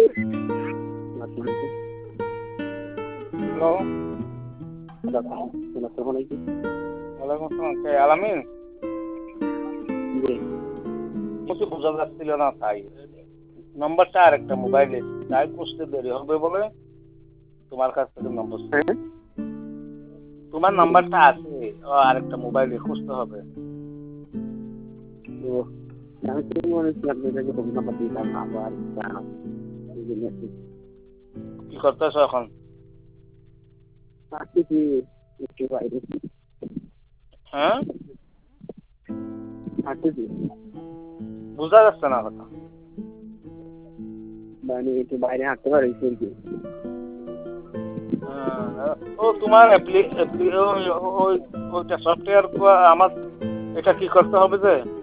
Hello, ওয়ালাইকুম আসসালাম। কে আলামিন? কিছু বোঝা যাচ্ছিল না তাই নম্বরটা আরেকটা মোবাইলে তাই বুঝতে দেরি হবে বলে তোমার কাছ থেকে নম্বর তোমার নাম্বারটা আছে আরেকটা মোবাইলে খুঁজতে হবে। কি করতেছো এখন? হ্যাঁ, বোঝা যাচ্ছে না কথা। বাইরে হাঁটতে পারি ও তোমার ওইটা সফটওয়্যার আমার এটা কি করতে হবে যে